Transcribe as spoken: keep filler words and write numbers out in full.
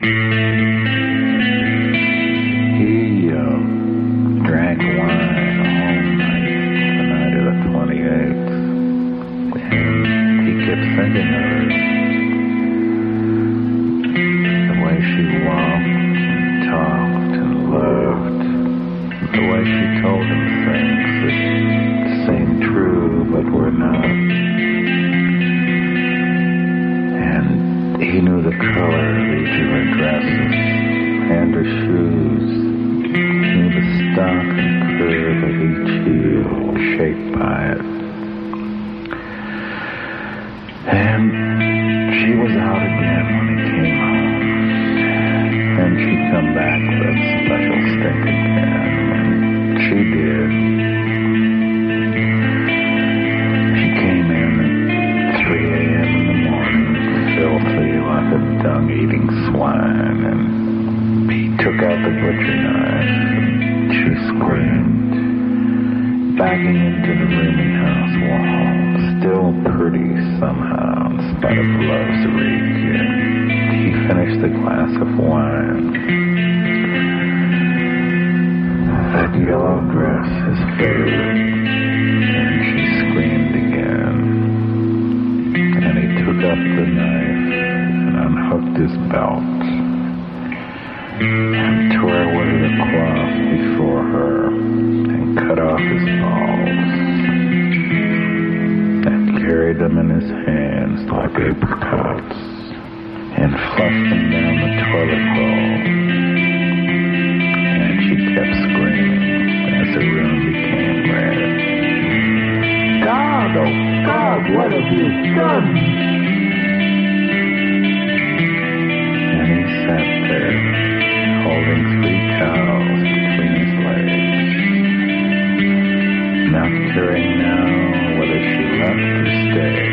He uh, drank wine all night, the night of the twenty-eighth, and he kept thinking of her. The way she walked and talked and loved, the way she told him things that seemed true but were not. And he knew the color of each of her dresses and her shoes, knew the stock and curve of each heel shaped by it. And she was out again when he came home. And she'd come back with a special stink again. And she did. She came in at three a.m. in the morning, filthy like a dung-eating swine, and he took out the butcher knife, and she screamed, backing into the roomy house wall, still pretty somehow in spite of love's reek. He finished the glass of wine. That yellow dress, his favorite, and she screamed again. And he took up the knife and unhooked his belt and tore away the cloth before her and cut off his balls and carried them in his hands like apricots and flushed them down the toilet bowl. And she kept screaming as the room became red. God, oh God, what have you done? And he sat there, holding three towels between his legs, not caring now whether she left or stayed.